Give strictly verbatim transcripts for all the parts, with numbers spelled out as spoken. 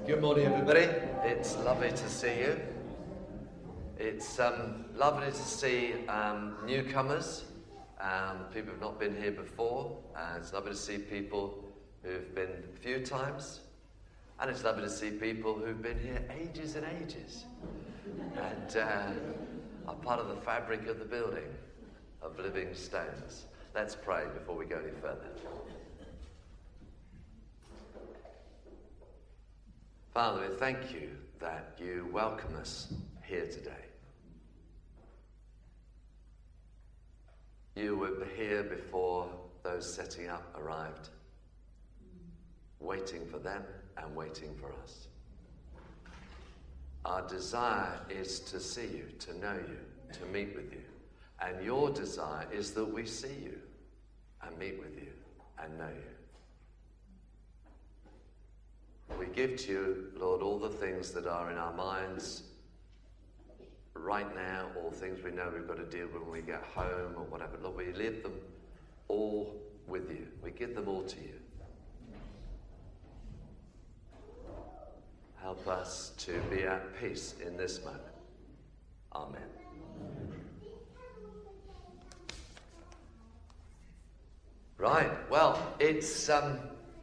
Good morning, everybody. It's lovely to see you. It's um, lovely to see um, newcomers, um, people who've not been here before. Uh, it's lovely to see people who've been a few times. And it's lovely to see people who've been here ages and ages and uh, are part of the fabric of the building of living stones. Let's pray before we go any further. Father, we thank you that you welcome us here today. You were here before those setting up arrived, waiting for them and waiting for us. Our desire is to see you, to know you, to meet with you. And your desire is that we see you and meet with you and know you. We give to you, Lord, all the things that are in our minds right now, all things we know we've got to deal with when we get home or whatever. Lord, we leave them all with you. We give them all to you. Help us to be at peace in this moment. Amen. Right, well, it's um,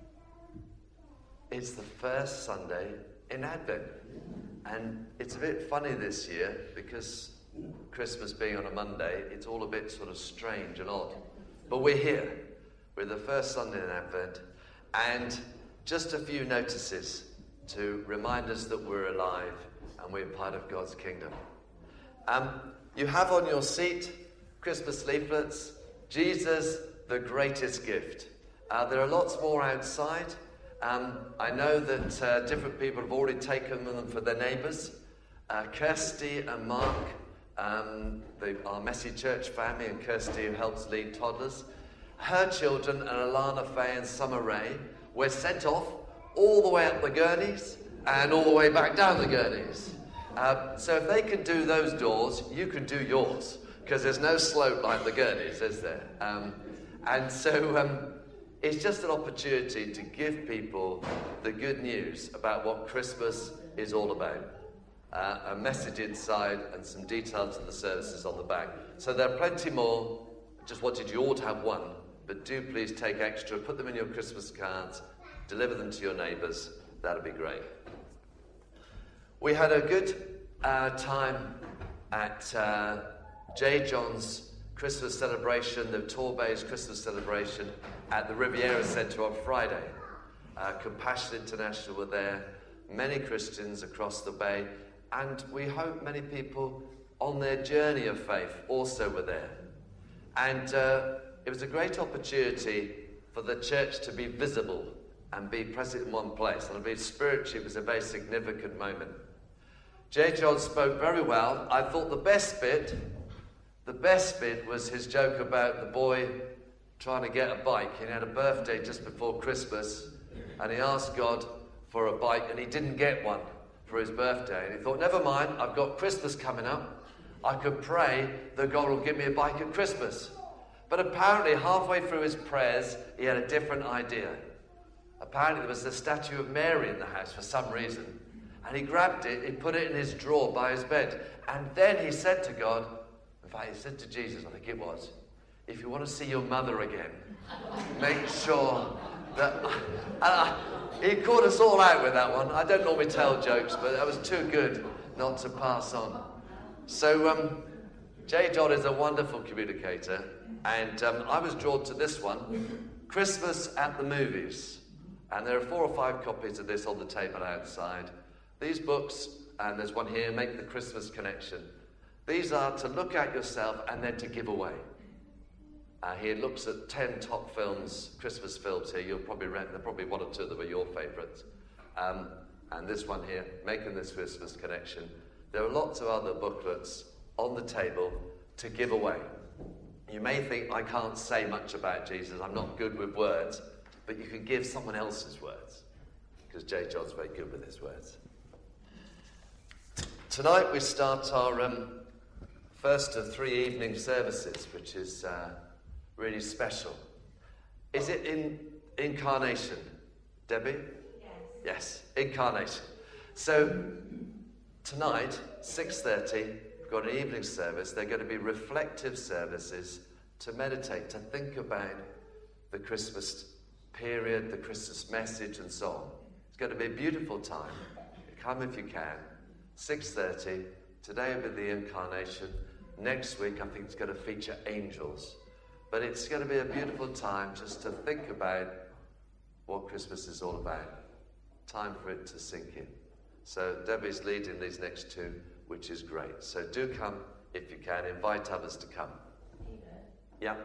it's the first Sunday in Advent. And it's a bit funny this year because Christmas being on a Monday, it's all a bit sort of strange and odd. But we're here. We're the first Sunday in Advent. And just a few notices to remind us that we're alive and we're part of God's kingdom. Um, you have on your seat Christmas leaflets, Jesus, the greatest gift. Uh, there are lots more outside. Um, I know that uh, different people have already taken them for their neighbours. Uh, Kirsty and Mark, um, the, our Messy Church family, and Kirsty who helps lead toddlers, her children and Alana Faye and Summer Ray were sent off all the way up the gurneys and all the way back down the gurneys. Uh, so if they can do those doors, you can do yours, because there's no slope like the gurneys, is there? Um, and so... Um, It's just an opportunity to give people the good news about what Christmas is all about. Uh, a message inside and some details of the services on the back. So there are plenty more. Just wanted you all to have one, but do please take extra, put them in your Christmas cards, deliver them to your neighbours. That'd be great. We had a good uh, time at uh, J. John's Christmas celebration, the Torbay's Christmas celebration at the Riviera Centre on Friday. Uh, Compassion International were there, many Christians across the bay, and we hope many people on their journey of faith also were there. And uh, it was a great opportunity for the church to be visible and be present in one place. And I believe spiritually it was a very significant moment. J. John spoke very well. I thought the best bit The best bit was his joke about the boy trying to get a bike. He had a birthday just before Christmas, and he asked God for a bike, and he didn't get one for his birthday. And he thought, never mind, I've got Christmas coming up. I could pray that God will give me a bike at Christmas. But apparently, halfway through his prayers, he had a different idea. Apparently, there was a statue of Mary in the house for some reason. And he grabbed it, he put it in his drawer by his bed. And then he said to God, in fact, he said to Jesus, I think it was, if you want to see your mother again, make sure that... Uh, he caught us all out with that one. I don't normally tell jokes, but that was too good not to pass on. So, um, J. John is a wonderful communicator, and um, I was drawn to this one, Christmas at the Movies. And there are four or five copies of this on the table outside. These books, and there's one here, Make the Christmas Connection. These are to look at yourself and then to give away. Uh, he looks at ten top films, Christmas films here. You'll probably read, there are probably one or two that were your favourites. Um, and this one here, Making This Christmas Connection. There are lots of other booklets on the table to give away. You may think, I can't say much about Jesus, I'm not good with words, but you can give someone else's words, because J. John's very good with his words. Tonight we start our um, first of three evening services, which is uh, really special. Is it in Incarnation, Debbie? Yes. Yes, Incarnation. So tonight, six thirty, we've got an evening service. They're going to be reflective services to meditate, to think about the Christmas period, the Christmas message, and so on. It's going to be a beautiful time. Come if you can. six thirty. Today will be the incarnation. Next week, I think it's going to feature angels. But it's going to be a beautiful time just to think about what Christmas is all about. Time for it to sink in. So Debbie's leading these next two, which is great. So do come if you can. Invite others to come. Yeah.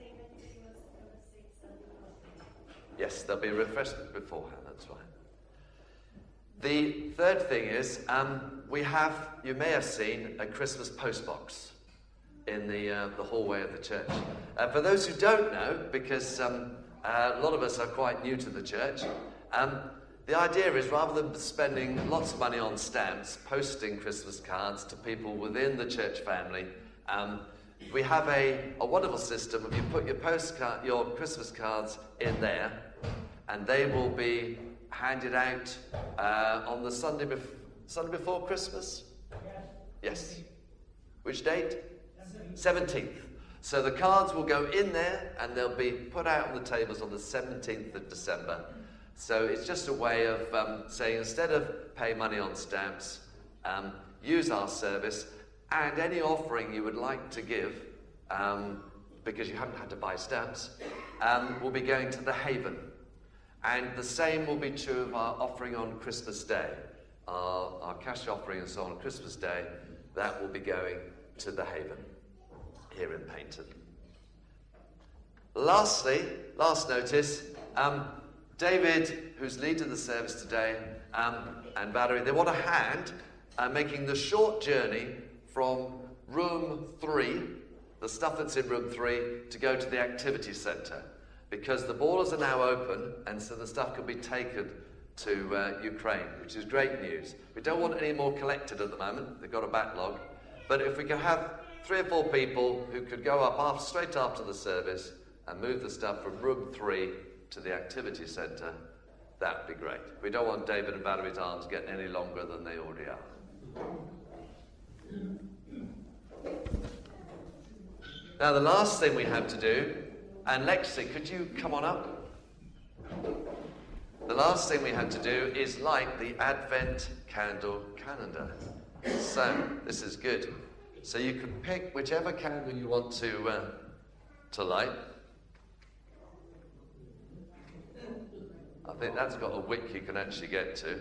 Yes, there'll be refreshment beforehand, that's right. The third thing is, um, we have, you may have seen, a Christmas postbox in the uh, the hallway of the church. Uh, for those who don't know, because um, uh, a lot of us are quite new to the church, um, the idea is rather than spending lots of money on stamps, posting Christmas cards to people within the church family, um, we have a, a wonderful system of you put your postcard, your Christmas cards in there, and they will be handed out uh, on the Sunday, bef- Sunday before Christmas? Yes. Which date? seventeenth. So the cards will go in there and they'll be put out on the tables on the seventeenth of December. So it's just a way of um, saying instead of pay money on stamps, um, use our service, and any offering you would like to give, um, because you haven't had to buy stamps, um, will be going to the Haven. And the same will be true of our offering on Christmas Day. Our, our cash offering and so on Christmas Day, that will be going to the Haven here in Paignton. Lastly, last notice, um, David, who's leading the service today, um, and Valerie, they want a hand uh, making the short journey from room three, the stuff that's in room three, to go to the activity centre. Because the borders are now open, and so the stuff can be taken to uh, Ukraine, which is great news. We don't want any more collected at the moment. They've got a backlog. But if we can have three or four people who could go up after, straight after the service and move the stuff from room three to the activity centre, that would be great. We don't want David and Valerie's arms getting any longer than they already are. Now, the last thing we have to do, and Lexi, could you come on up? The last thing we have to do is light the Advent candle calendar. So, this is good. So you can pick whichever candle you want to uh, to light. I think that's got a wick you can actually get to.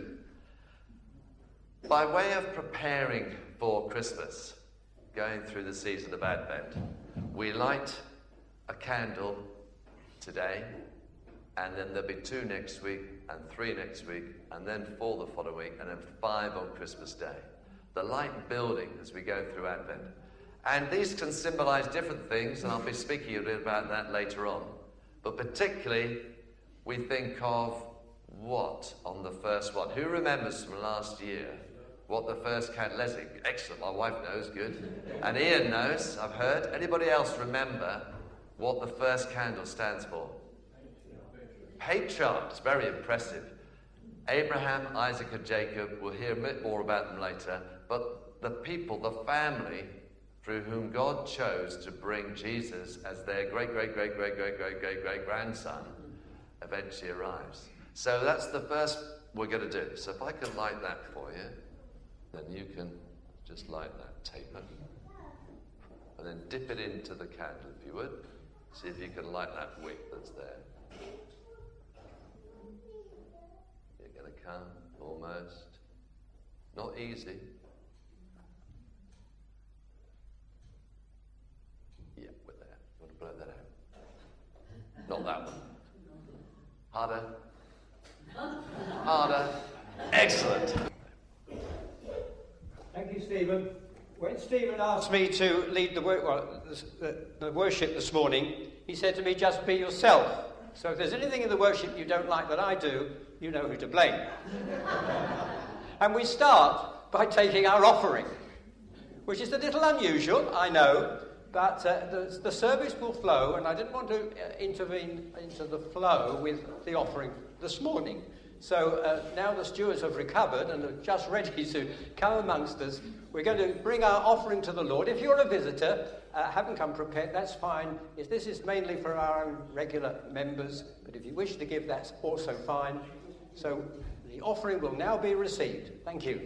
By way of preparing for Christmas, going through the season of Advent, we light a candle today, and then there'll be two next week, and three next week, and then four the following week, and then five on Christmas Day. The light building as we go through Advent. And these can symbolize different things, and I'll be speaking a bit about that later on. But particularly, we think of what on the first one? Who remembers from last year what the first candle? Leslie, excellent, my wife knows, good. And Ian knows, I've heard. Anybody else remember what the first candle stands for? Patriarchs, very impressive. Abraham, Isaac, and Jacob, we'll hear a bit more about them later, but the people, the family, through whom God chose to bring Jesus as their great, great, great, great, great, great, great, great grandson, eventually arrives. So that's the first we're going to do. So if I can light that for you, then you can just light that taper. And then dip it into the candle, if you would. See if you can light that wick that's there. You're going to come, almost. Not easy. Yeah, we're there. You want to blow that out? Not that one. Harder. Harder. Excellent. Thank you, Stephen. When Stephen asked me to lead the, wor- well, the, the worship this morning, he said to me, just be yourself. So if there's anything in the worship you don't like that I do, you know who to blame. And we start by taking our offering, which is a little unusual, I know, but uh, the, the service will flow, and I didn't want to uh, intervene into the flow with the offering this morning. So uh, now the stewards have recovered and are just ready to come amongst us. We're going to bring our offering to the Lord. If you're a visitor, uh, haven't come prepared, that's fine. If this is mainly for our own regular members, but if you wish to give, that's also fine. So the offering will now be received. Thank you.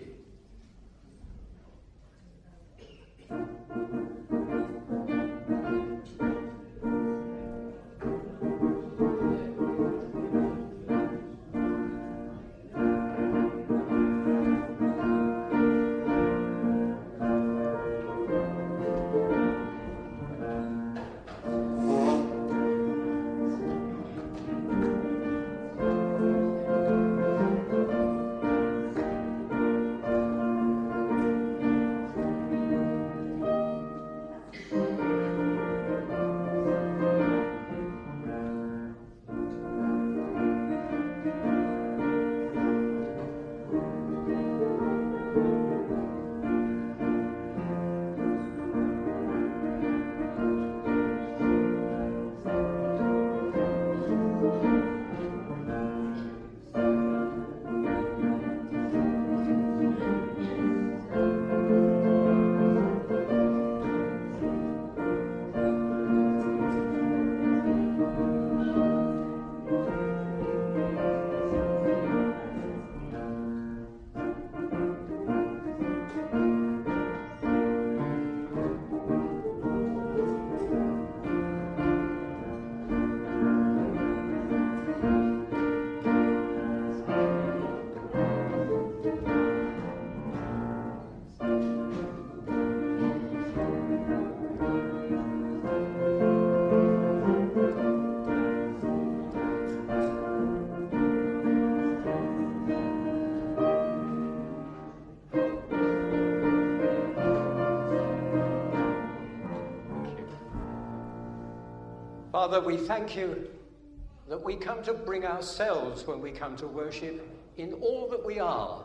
Father, we thank you that we come to bring ourselves when we come to worship in all that we are,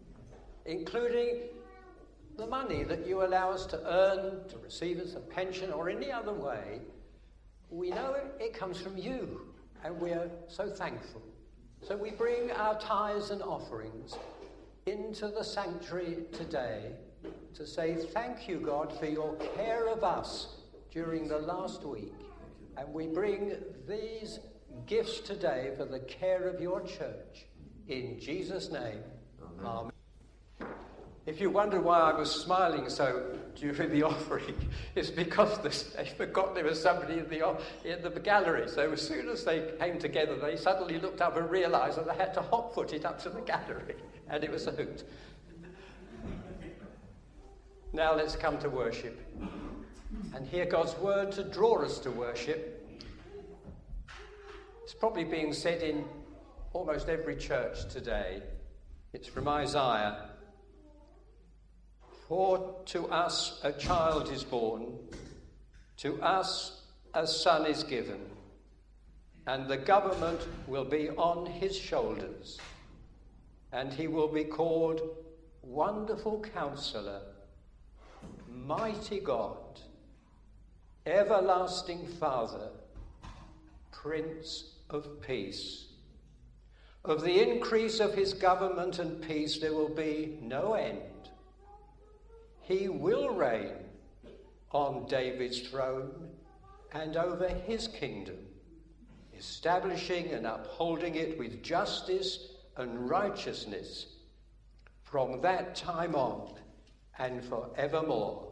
including the money that you allow us to earn, to receive as a pension or any other way. We know it comes from you, and we're so thankful. So we bring our tithes and offerings into the sanctuary today to say thank you, God, for your care of us during the last week. And we bring these gifts today for the care of your church. In Jesus' name, amen. Amen. If you wonder why I was smiling so during the offering, it's because they forgot there was somebody in the, in the gallery. So as soon as they came together, they suddenly looked up and realised that they had to hot-foot it up to the gallery. And it was a hoot. Now let's come to worship and hear God's word to draw us to worship. It's probably being said in almost every church today. It's from Isaiah. For to us a child is born, to us a son is given, and the government will be on his shoulders, and he will be called Wonderful Counselor, Mighty God, Everlasting Father, Prince of Peace. Of the increase of his government and peace there will be no end. He will reign on David's throne and over his kingdom, establishing and upholding it with justice and righteousness from that time on and forevermore.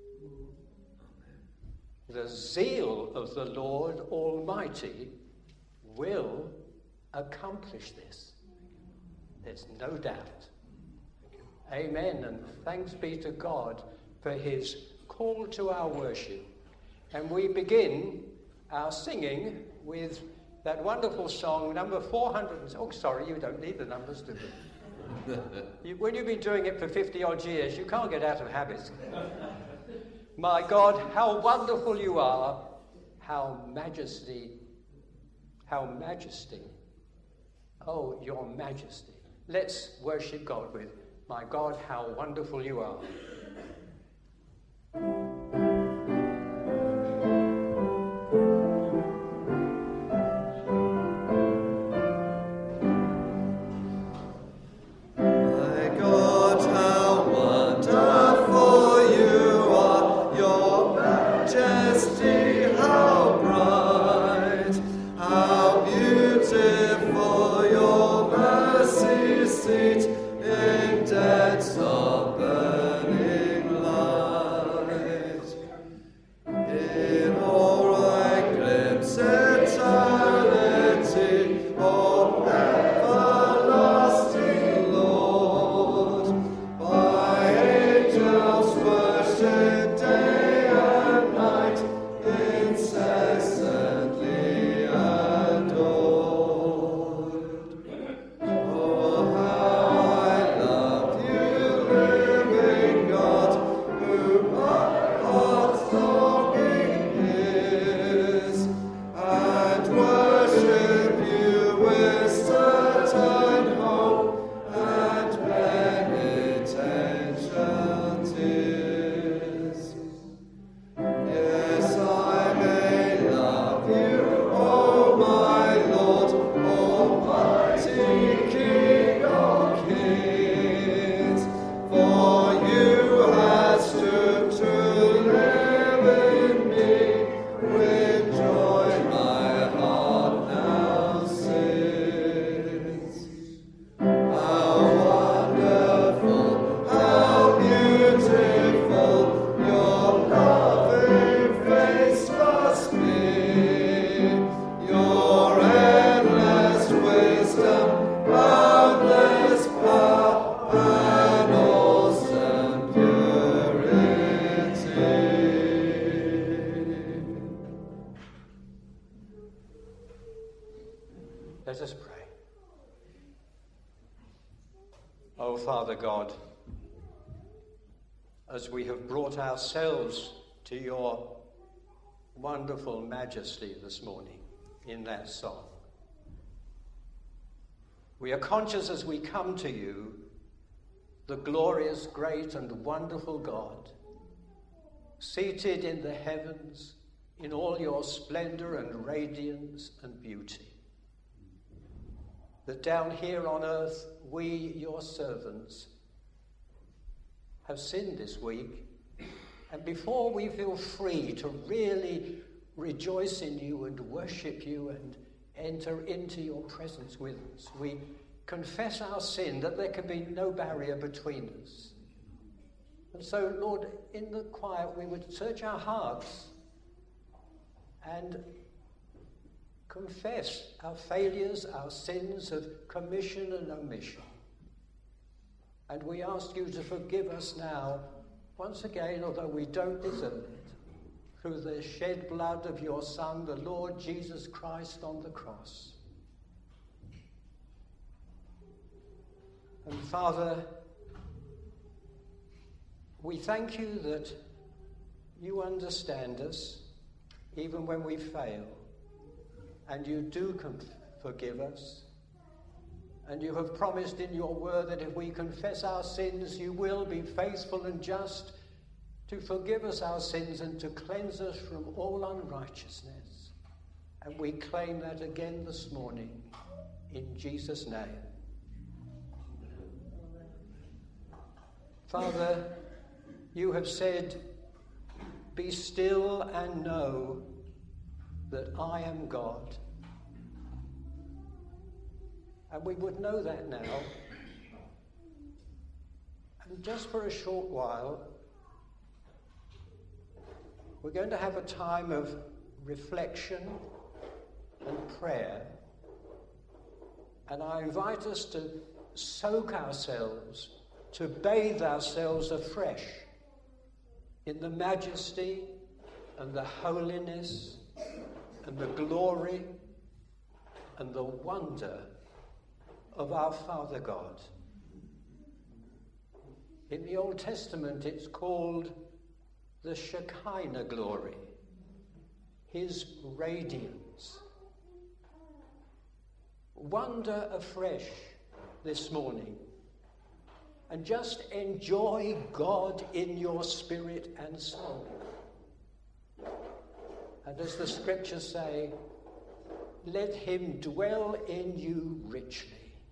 The zeal of the Lord Almighty will accomplish this. There's no doubt. Amen, and thanks be to God for his call to our worship. And we begin our singing with that wonderful song, number four hundred. Oh, sorry, you don't need the numbers, do you? you when you've been doing it for fifty odd years, you can't get out of habit. My God, how wonderful you are, how majesty, how majesty. Oh, your majesty. Let's worship God with, my God, how wonderful you are. Oh, Father God, as we have brought ourselves to your wonderful majesty this morning in that song, we are conscious as we come to you, the glorious, great and wonderful God, seated in the heavens in all your splendor and radiance and beauty. That down here on earth, we, your servants, have sinned this week, and before we feel free to really rejoice in you and worship you and enter into your presence with us, we confess our sin, that there can be no barrier between us. And so, Lord, in the quiet, we would search our hearts and confess our failures, our sins of commission and omission. And we ask you to forgive us now, once again, although we don't deserve it, through the shed blood of your Son, the Lord Jesus Christ on the cross. And Father, we thank you that you understand us even when we fail, and you do com- forgive us. And you have promised in your word that if we confess our sins, you will be faithful and just to forgive us our sins and to cleanse us from all unrighteousness. And we claim that again this morning in Jesus' name. Father, you have said, "Be still and know that I am God." And we would know that now. And just for a short while, we're going to have a time of reflection and prayer. And I invite us to soak ourselves, to bathe ourselves afresh in the majesty and the holiness and the glory and the wonder of our Father God. In the Old Testament, it's called the Shekinah glory, his radiance. Wander afresh this morning and just enjoy God in your spirit and soul. And as the scriptures say, let him dwell in you richly.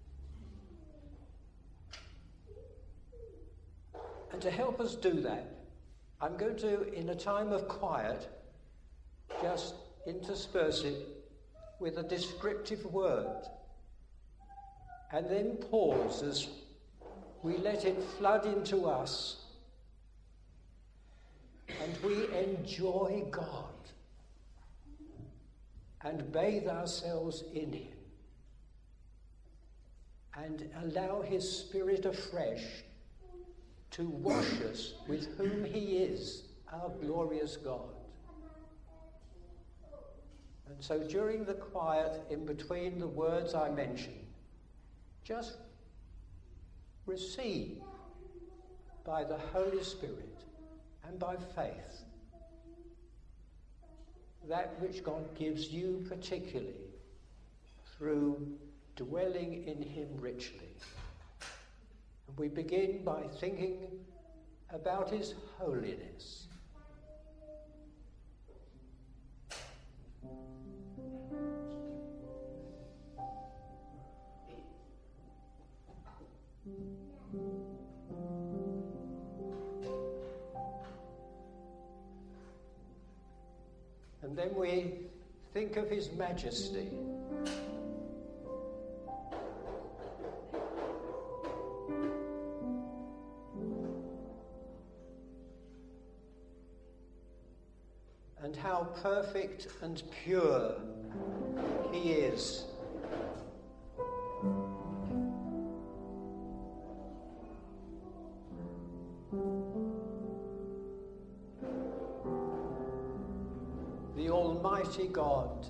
And to help us do that, I'm going to, in a time of quiet, just intersperse it with a descriptive word, and then pause as we let it flood into us and we enjoy God and bathe ourselves in him and allow his Spirit afresh to wash us with whom he is, our glorious God. And so during the quiet, in between the words I mentioned, just receive by the Holy Spirit and by faith that which God gives you particularly through dwelling in him richly. And we begin by thinking about his holiness. And then we think of his majesty. And how perfect and pure he is. The Almighty God.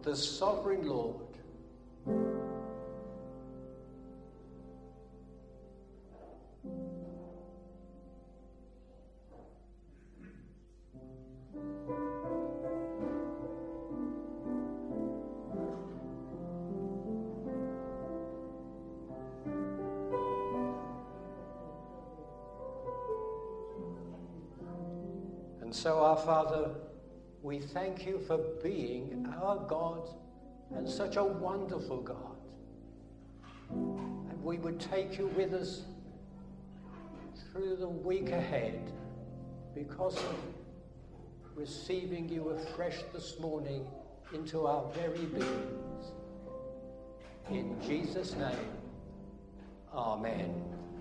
the sovereign Lord. And so, our Father, we thank you for being our God and such a wonderful God. And we would take you with us through the week ahead because of receiving you afresh this morning into our very beings. In Jesus' name, amen.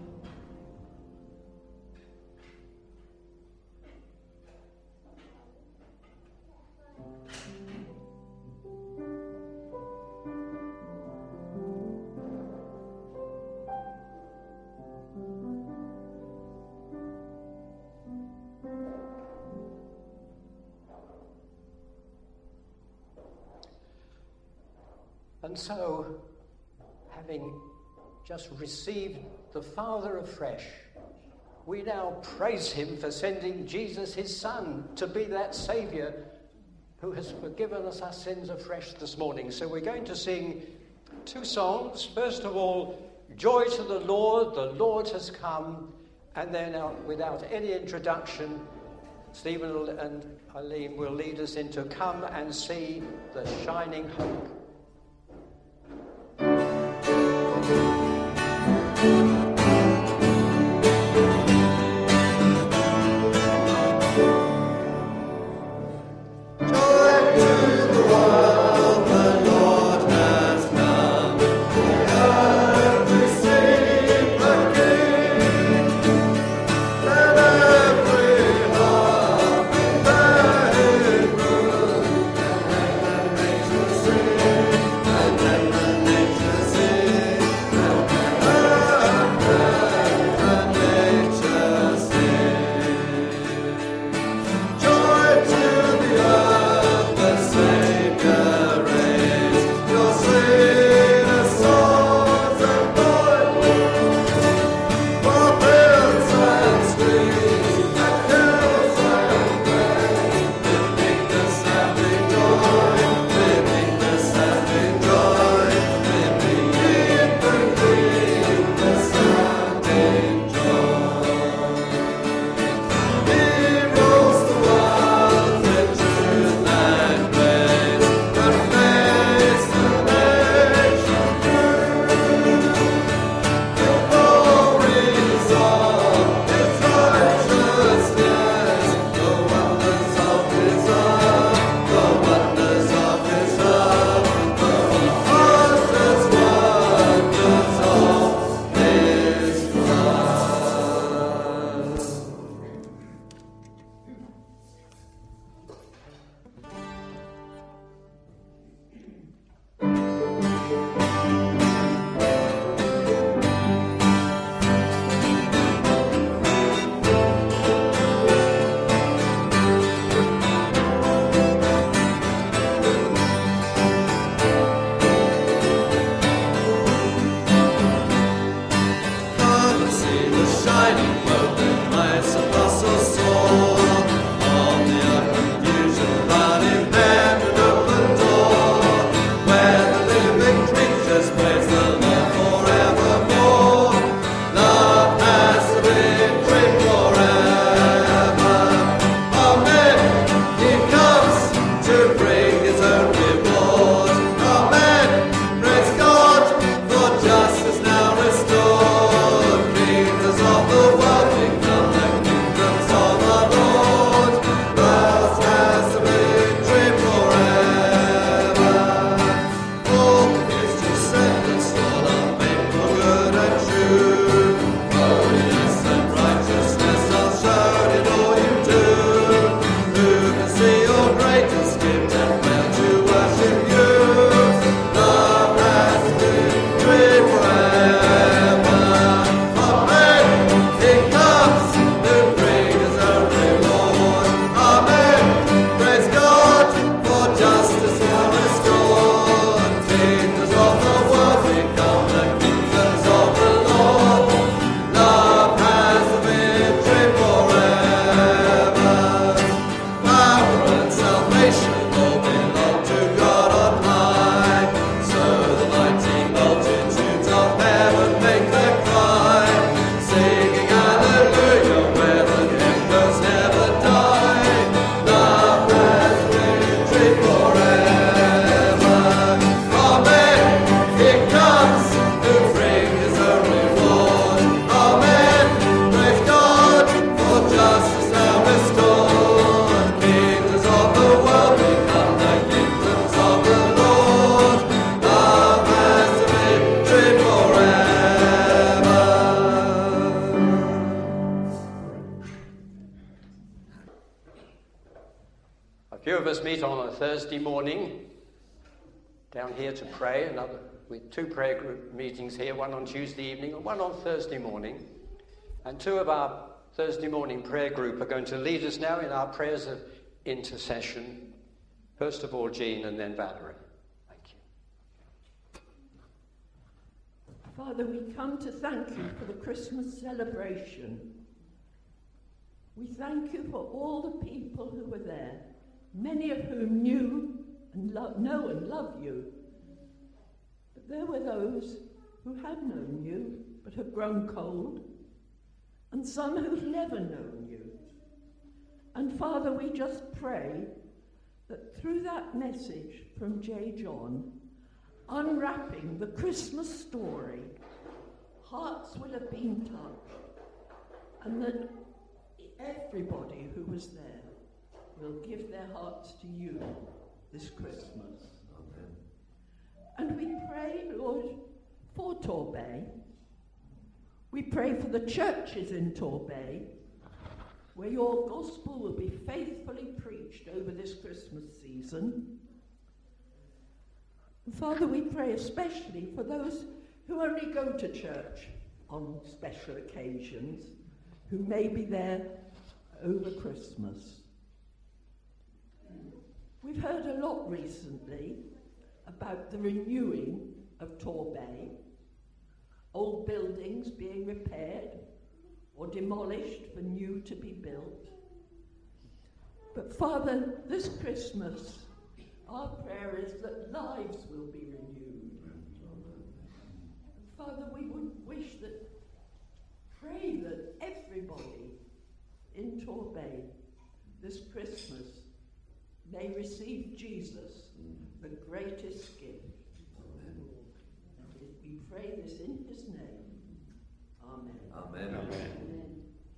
And so, having just received the Father afresh, we now praise him for sending Jesus, his Son, to be that Saviour who has forgiven us our sins afresh this morning. So we're going to sing two songs. First of all, Joy to the Lord, the Lord has come. And then uh, without any introduction, Stephen and Eileen will lead us into Come and See the Shining Hope. Sing Thursday morning down here to pray, another with two prayer group meetings here, one on Tuesday evening and one on Thursday morning. And two of our Thursday morning prayer group are going to lead us now in our prayers of intercession. First of all, Jean, and then Valerie. Thank you. Father, we come to thank you for the Christmas celebration. We thank you for all the people who were there, many of whom knew and lo- know and love you. But there were those who had known you but have grown cold, and some who've never known you. And Father, we just pray that through that message from J. John, unwrapping the Christmas story, hearts will have been touched, and that everybody who was there will give their hearts to you this Christmas. Amen. And we pray, Lord, for Torbay. We pray for the churches in Torbay, where your gospel will be faithfully preached over this Christmas season. And Father, we pray especially for those who only go to church on special occasions, who may be there over Christmas. We've heard a lot recently about the renewing of Torbay, old buildings being repaired or demolished for new to be built. But Father, this Christmas, our prayer is that lives will be renewed. Father, we would wish that, pray that everybody in Torbay this Christmas may receive Jesus, the greatest gift. And we pray this in his name. Amen. Amen. Amen.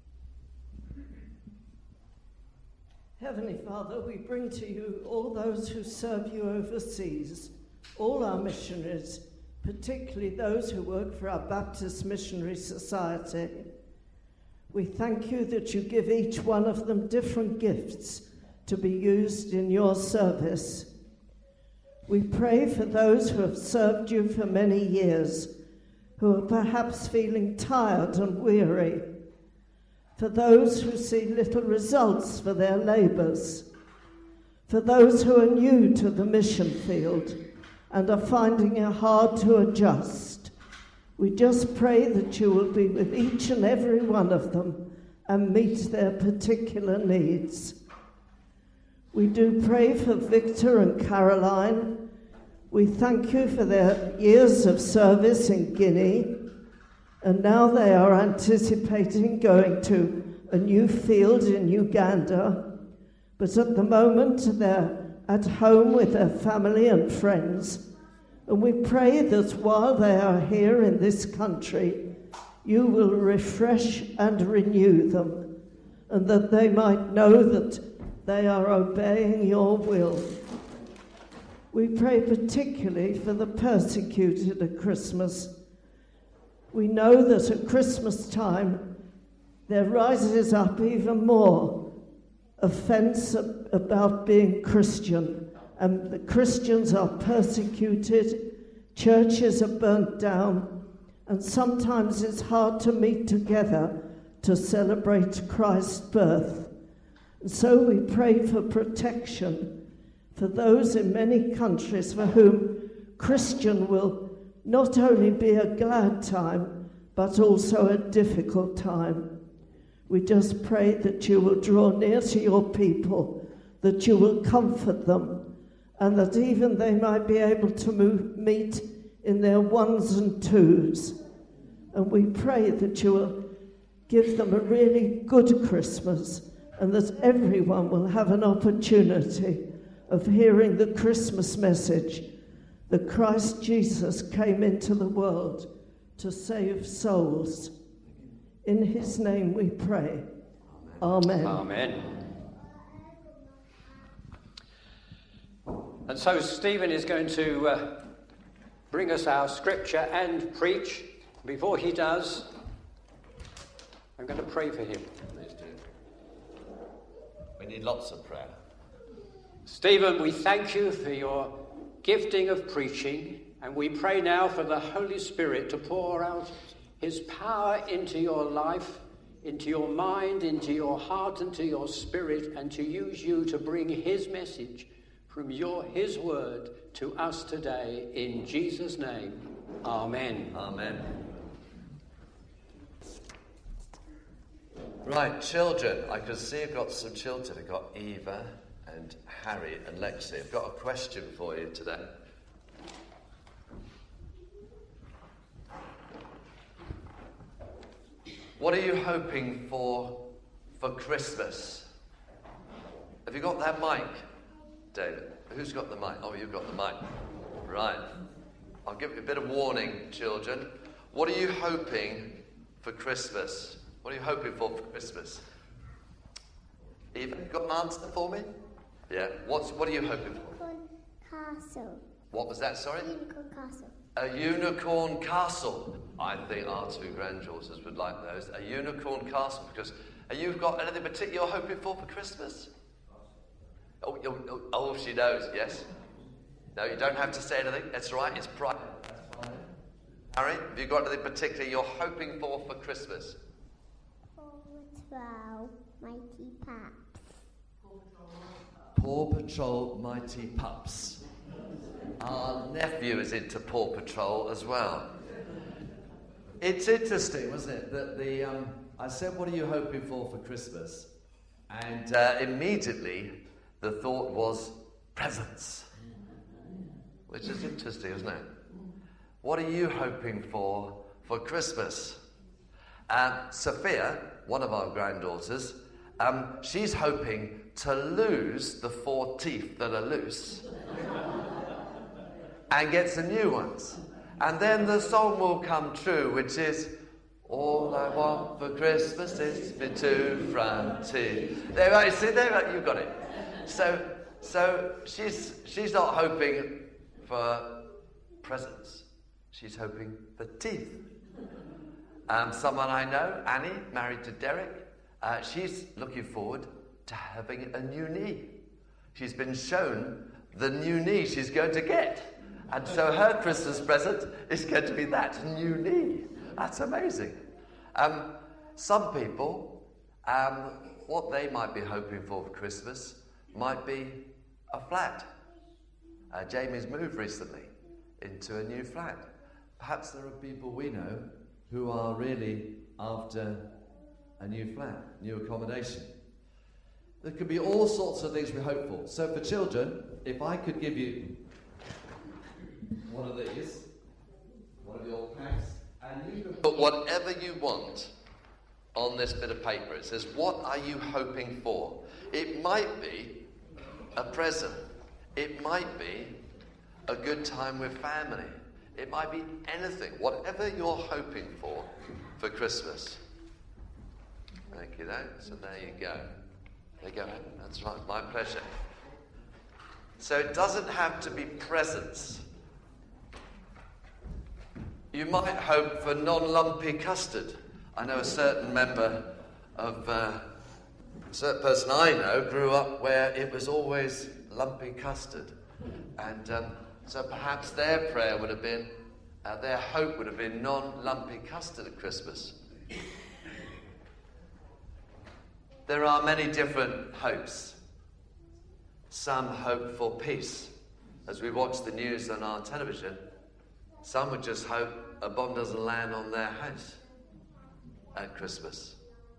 Heavenly Father, we bring to you all those who serve you overseas, all our missionaries, particularly those who work for our Baptist Missionary Society. We thank you that you give each one of them different gifts to be used in your service. We pray for those who have served you for many years, who are perhaps feeling tired and weary, for those who see little results for their labours, for those who are new to the mission field and are finding it hard to adjust. We just pray that you will be with each and every one of them and meet their particular needs. We do pray for Victor and Caroline. We thank you for their years of service in Guinea, and now they are anticipating going to a new field in Uganda. But at the moment, they're at home with their family and friends. And we pray that while they are here in this country, you will refresh and renew them, and that they might know that they are obeying your will. We pray particularly for the persecuted at Christmas. We know that at Christmas time there rises up even more offence about being Christian, and the Christians are persecuted, churches are burnt down, and sometimes it's hard to meet together to celebrate Christ's birth. And so we pray for protection for those in many countries for whom Christian will not only be a glad time, but also a difficult time. We just pray that you will draw near to your people, that you will comfort them, and that even they might be able to move, meet in their ones and twos. And we pray that you will give them a really good Christmas, and that everyone will have an opportunity of hearing the Christmas message that Christ Jesus came into the world to save souls. In his name we pray. Amen. Amen. And so Stephen is going to uh, bring us our scripture and preach. Before he does, I'm going to pray for him. Please do. We need lots of prayer. Stephen, we thank you for your gifting of preaching, and we pray now for the Holy Spirit to pour out his power into your life, into your mind, into your heart, into your spirit, and to use you to bring his message from your his word to us today. In Jesus' name, amen. Amen. Right, children. I can see I've got some children. I've got Eva and Harry and Lexi. I've got a question for you today. What are you hoping for for Christmas? Have you got that mic, David? Who's got the mic? Oh, you've got the mic. Right. I'll give you a bit of warning, children. What are you hoping for Christmas? What are you hoping for for Christmas? Eva, you got an answer for me? Yeah. What's what are you hoping for? Unicorn castle. What was that, sorry? Unicorn castle. A unicorn castle. I think our two granddaughters would like those. A unicorn castle, because have you got anything particular you're hoping for for Christmas? Oh, oh, oh, oh, she knows, yes? No, you don't have to say anything. That's right, it's private. Harry, have you got anything particular you're hoping for for Christmas? Paw Patrol, Mighty Pups. Paw Patrol Mighty Pups. Our nephew is into Paw Patrol as well. It's interesting, wasn't it, that the um, I said, what are you hoping for for Christmas? And uh, immediately the thought was presents. Which is interesting, isn't it? What are you hoping for for Christmas? Um, Sophia, one of our granddaughters, um, she's hoping to lose the four teeth that are loose and get some new ones. And then the song will come true, which is, all I want for Christmas is for two front teeth. There, right, see, there, right, you got it. So, so she's she's not hoping for presents. She's hoping for teeth. Um, someone I know, Annie, married to Derek, uh, she's looking forward to having a new knee. She's been shown the new knee she's going to get. And so her Christmas present is going to be that new knee. That's amazing. Um, some people, um, what they might be hoping for for Christmas might be a flat. Uh, Jamie's moved recently into a new flat. Perhaps there are people we know who are really after a new flat, new accommodation. There could be all sorts of things we hope for. So for children, if I could give you one of these, one of your packs, and you can put whatever you want on this bit of paper. It says, what are you hoping for? It might be a present. It might be a good time with family. It might be anything, whatever you're hoping for for Christmas. Thank you, though. So there you go. There you go. That's right. My pleasure. So it doesn't have to be presents. You might hope for non-lumpy custard. I know a certain member of, uh, a certain person I know grew up where it was always lumpy custard. And um, so perhaps their prayer would have been, uh, their hope would have been non-lumpy custard at Christmas. There are many different hopes. Some hope for peace. As we watch the news on our television, some would just hope a bomb doesn't land on their house at Christmas.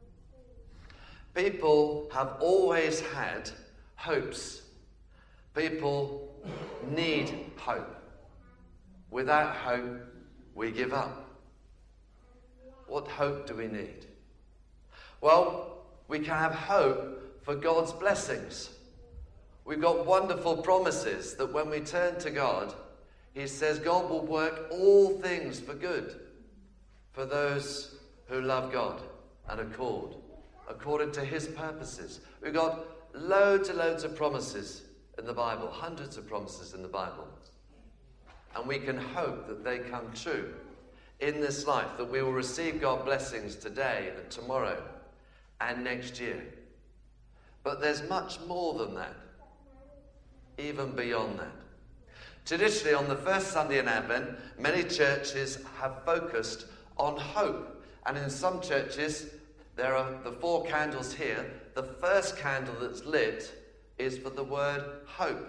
People have always had hopes. People need hope. Without hope, we give up. What hope do we need? Well, we can have hope for God's blessings. We've got wonderful promises that when we turn to God, He says God will work all things for good for those who love God and are called according to His purposes. We've got loads and loads of promises in the Bible, hundreds of promises in the Bible. And we can hope that they come true in this life, that we will receive God's blessings today and tomorrow and next year. But there's much more than that. even beyond that. Traditionally, on the first Sunday in Advent, many churches have focused on hope. And in some churches, there are the four candles here. The first candle that's lit is for the word hope.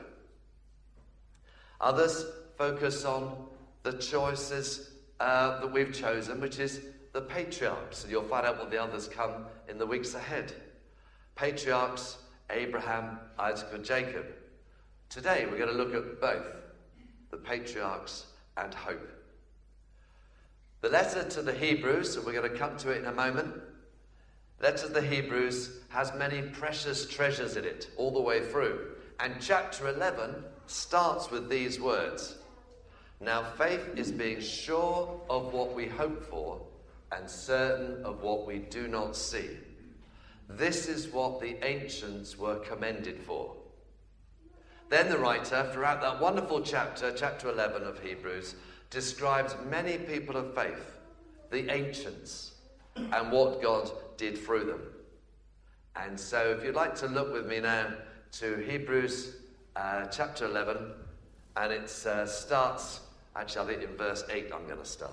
Others focus on the choices uh, that we've chosen, which is the patriarchs. And you'll find out what the others come in the weeks ahead. Patriarchs, Abraham, Isaac, and Jacob. Today, we're going to look at both, the patriarchs and hope. The letter to the Hebrews, and we're going to come to it in a moment, the letter to the Hebrews has many precious treasures in it all the way through. And chapter eleven starts with these words. Now faith is being sure of what we hope for and certain of what we do not see. This is what the ancients were commended for. Then the writer, throughout that wonderful chapter, chapter eleven of Hebrews, describes many people of faith, the ancients, and what God did through them. And so if you'd like to look with me now to Hebrews uh, chapter eleven, and it uh, starts, actually I think in verse eight I'm going to start.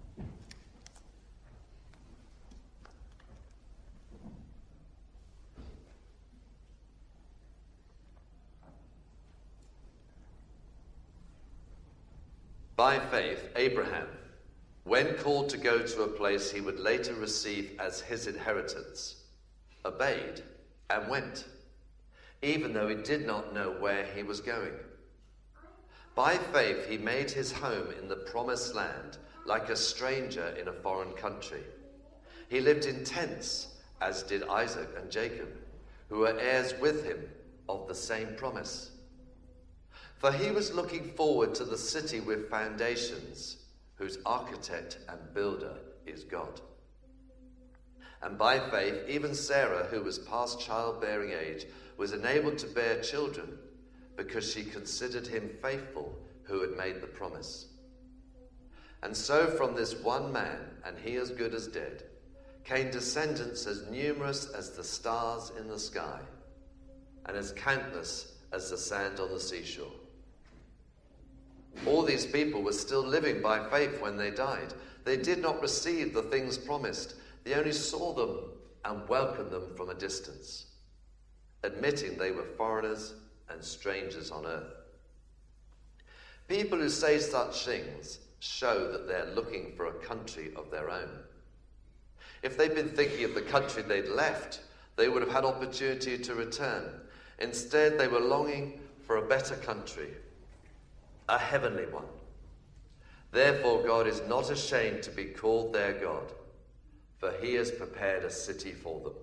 By faith, Abraham, when called to go to a place he would later receive as his inheritance, obeyed and went, even though he did not know where he was going. By faith, he made his home in the promised land, like a stranger in a foreign country. He lived in tents, as did Isaac and Jacob, who were heirs with him of the same promise. For he was looking forward to the city with foundations, whose architect and builder is God. And by faith, even Sarah, who was past childbearing age, was enabled to bear children because she considered him faithful who had made the promise. And so from this one man, and he as good as dead, came descendants as numerous as the stars in the sky, and as countless as the sand on the seashore. All these people were still living by faith when they died. They did not receive the things promised. They only saw them and welcomed them from a distance, admitting they were foreigners and strangers on earth. People who say such things show that they're looking for a country of their own. If they'd been thinking of the country they'd left, they would have had opportunity to return. Instead, they were longing for a better country, a heavenly one. Therefore, God is not ashamed to be called their God, for he has prepared a city for them.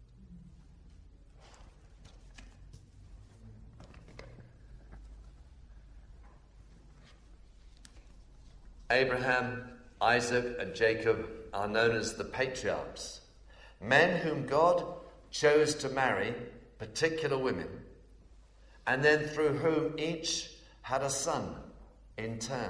Abraham, Isaac, and Jacob are known as the patriarchs, men whom God chose to marry particular women, and then through whom each had a son in turn.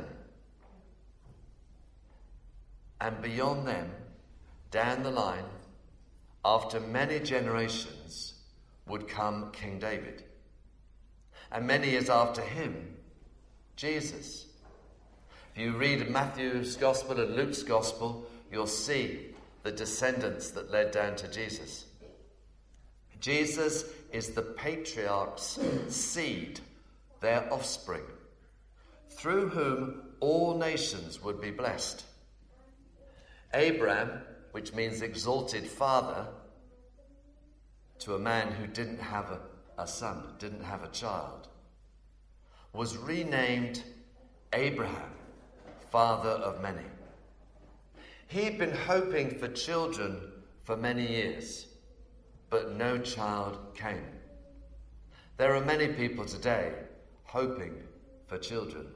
And beyond them, down the line, after many generations, would come King David. And many years after him, Jesus. If you read Matthew's Gospel and Luke's Gospel, you'll see the descendants that led down to Jesus. Jesus is the patriarch's seed, their offspring, through whom all nations would be blessed. Abraham, which means exalted father, to a man who didn't have a, a son, didn't have a child, was renamed Abraham, father of many. He'd been hoping for children for many years, but no child came. There are many people today hoping for children.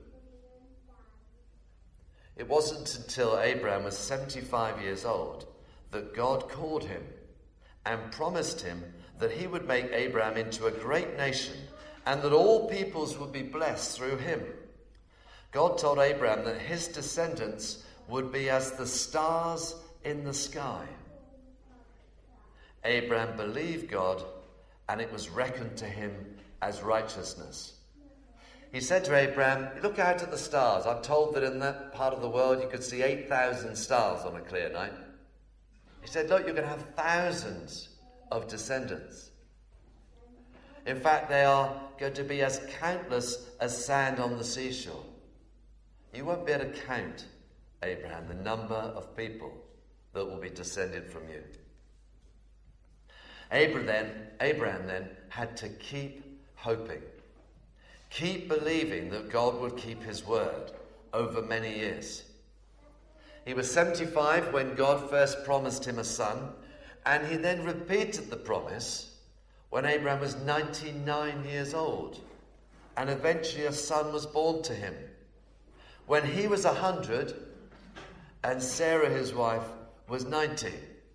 It wasn't until Abraham was seventy-five years old that God called him and promised him that he would make Abraham into a great nation and that all peoples would be blessed through him. God told Abraham that his descendants would be as the stars in the sky. Abraham believed God, and it was reckoned to him as righteousness. He said to Abraham, look out at the stars. I'm told that in that part of the world you could see eight thousand stars on a clear night. He said, look, you're going to have thousands of descendants. In fact, they are going to be as countless as sand on the seashore. You won't be able to count, Abraham, the number of people that will be descended from you. Abraham then, Abraham then had to keep hoping, keep believing that God would keep his word over many years. He was seventy-five when God first promised him a son, and he then repeated the promise when Abraham was ninety-nine years old, and eventually a son was born to him. When he was one hundred, and Sarah, his wife, was ninety.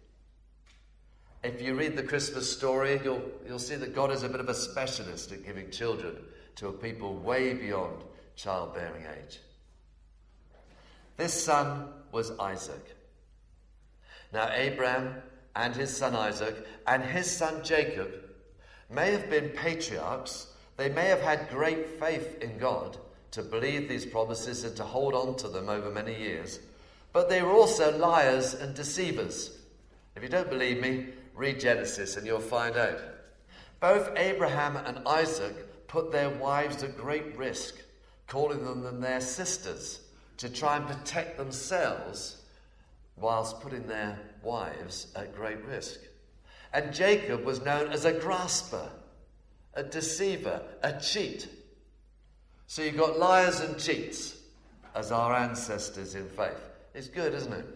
If you read the Christmas story, you'll, you'll see that God is a bit of a specialist at giving children to a people way beyond childbearing age. This son was Isaac. Now, Abraham and his son Isaac and his son Jacob may have been patriarchs. They may have had great faith in God to believe these promises and to hold on to them over many years. But they were also liars and deceivers. If you don't believe me, read Genesis and you'll find out. Both Abraham and Isaac put their wives at great risk, calling them their sisters, to try and protect themselves whilst putting their wives at great risk. And Jacob was known as a grasper, a deceiver, a cheat. So you've got liars and cheats as our ancestors in faith. It's good, isn't it?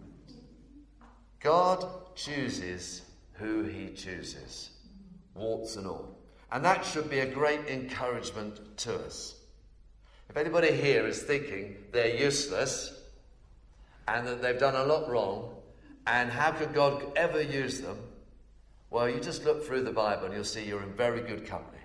God chooses who he chooses, warts and all. And that should be a great encouragement to us. If anybody here is thinking they're useless and that they've done a lot wrong, and how could God ever use them? Well, you just look through the Bible and you'll see you're in very good company.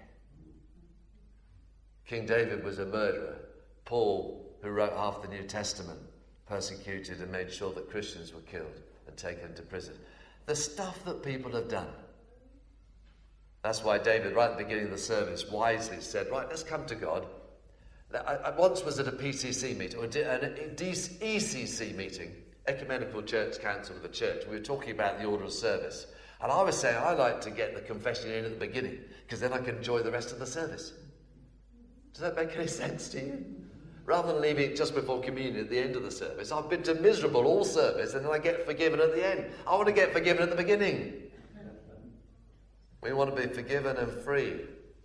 King David was a murderer. Paul, who wrote half the New Testament, persecuted and made sure that Christians were killed and taken to prison. The stuff that people have done. That's why David, right at the beginning of the service, wisely said, right, let's come to God. I once was at a P C C meeting, or an E C C meeting, Ecumenical Church Council of the Church. We were talking about the order of service. And I was saying I like to get the confession in at the beginning, because then I can enjoy the rest of the service. Does that make any sense to you? Rather than leaving it just before communion at the end of the service. I've been to miserable all service, and then I get forgiven at the end. I want to get forgiven at the beginning. We want to be forgiven and free.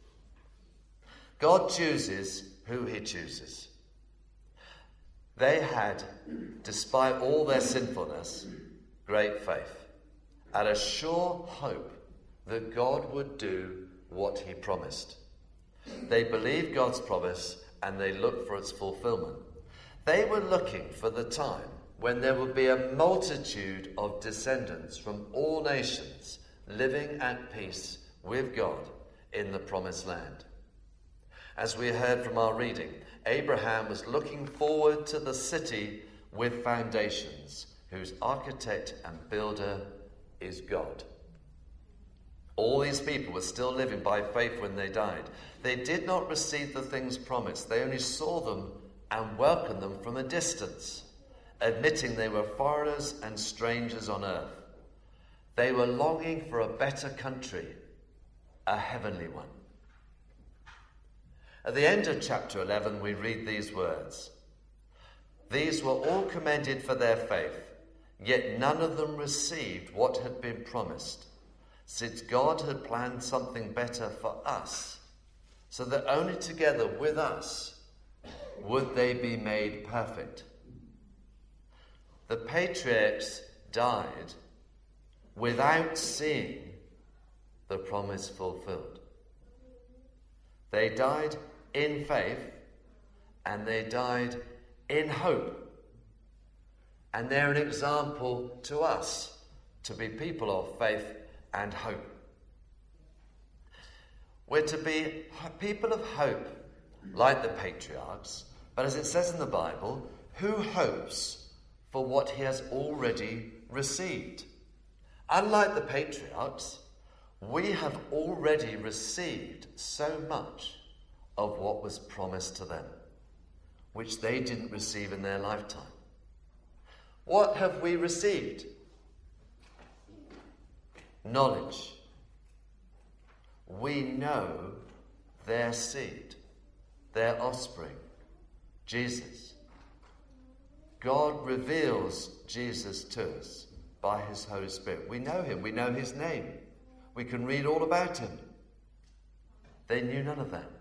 God chooses who he chooses. They had, despite all their sinfulness, great faith and a sure hope that God would do what he promised. They believed God's promise and they looked for its fulfillment. They were looking for the time when there would be a multitude of descendants from all nations living at peace with God in the promised land. As we heard from our reading, Abraham was looking forward to the city with foundations, whose architect and builder is God. All these people were still living by faith when they died. They did not receive the things promised. They only saw them and welcomed them from a distance, admitting they were foreigners and strangers on earth. They were longing for a better country, a heavenly one. At the end of chapter eleven, we read these words. These were all commended for their faith, yet none of them received what had been promised, since God had planned something better for us, so that only together with us would they be made perfect. The patriarchs died without seeing the promise fulfilled. They died in faith, and they died in hope. And they're an example to us to be people of faith and hope. We're to be people of hope, like the patriarchs, but as it says in the Bible, who hopes for what he has already received? Unlike the patriarchs, we have already received so much of what was promised to them, which they didn't receive in their lifetime. What have we received? Knowledge. We know their seed, their offspring, Jesus. God reveals Jesus to us by his Holy Spirit. We know him. We know his name. We can read all about him. They knew none of that.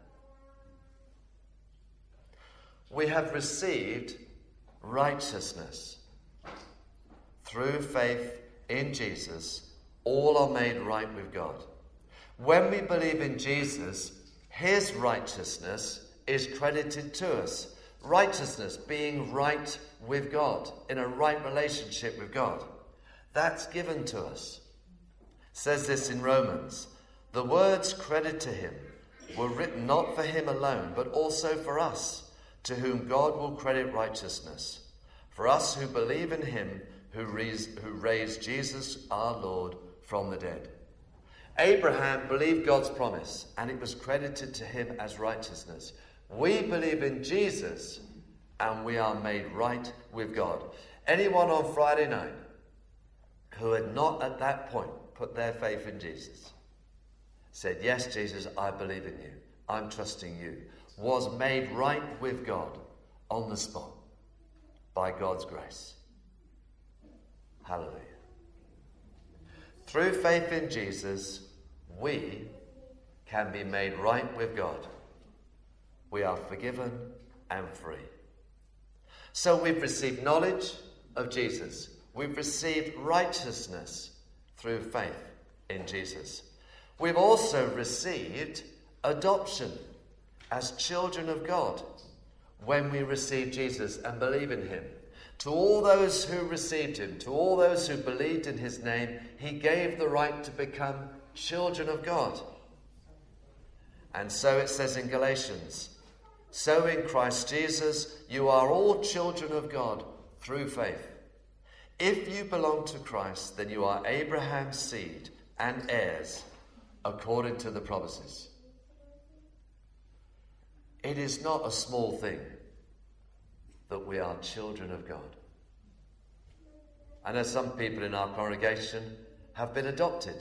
We have received righteousness. Through faith in Jesus, all are made right with God. When we believe in Jesus, his righteousness is credited to us. Righteousness, being right with God, in a right relationship with God. That's given to us. It says this in Romans. The words credited to him were written not for him alone, but also for us, to whom God will credit righteousness. For us who believe in him who raised, who raised Jesus our Lord from the dead. Abraham believed God's promise, and it was credited to him as righteousness. We believe in Jesus, and we are made right with God. Anyone on Friday night who had not at that point put their faith in Jesus, said, yes, Jesus, I believe in you. I'm trusting you. Was made right with God on the spot by God's grace. Hallelujah. Through faith in Jesus, we can be made right with God. We are forgiven and free. So we've received knowledge of Jesus. We've received righteousness through faith in Jesus. We've also received adoption as children of God when we receive Jesus and believe in him. To all those who received him, to all those who believed in his name, he gave the right to become children of God. And so it says in Galatians, so in Christ Jesus, you are all children of God through faith. If you belong to Christ, then you are Abraham's seed and heirs according to the promises. It is not a small thing that we are children of God. I know some people in our congregation have been adopted.